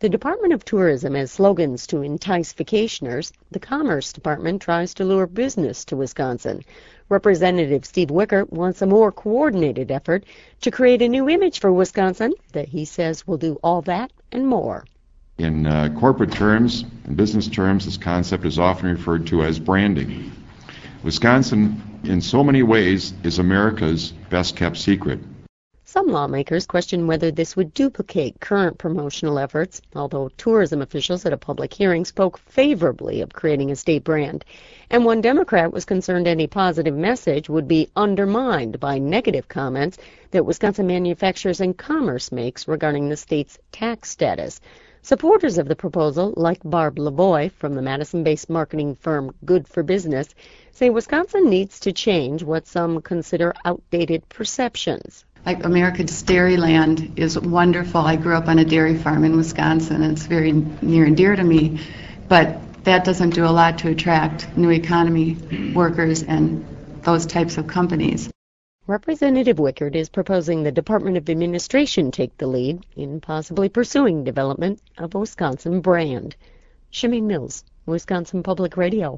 The Department of Tourism has slogans to entice vacationers. The Commerce Department tries to lure business to Wisconsin. Representative Steve Wicker wants a more coordinated effort to create a new image for Wisconsin that he says will do all that and more. In corporate terms and business terms, this concept is often referred to as branding. Wisconsin, in so many ways, is America's best-kept secret. Some lawmakers question whether this would duplicate current promotional efforts, although tourism officials at a public hearing spoke favorably of creating a state brand. And one Democrat was concerned any positive message would be undermined by negative comments that Wisconsin Manufacturers and Commerce makes regarding the state's tax status. Supporters of the proposal, like Barb Lavoie from the Madison-based marketing firm Good for Business, say Wisconsin needs to change what some consider outdated perceptions. Like America's Dairyland is wonderful. I grew up on a dairy farm in Wisconsin, and it's very near and dear to me. But that doesn't do a lot to attract new economy workers and those types of companies. Representative Wickert is proposing the Department of Administration take the lead in possibly pursuing development of a Wisconsin brand. Shimmy Mills, Wisconsin Public Radio.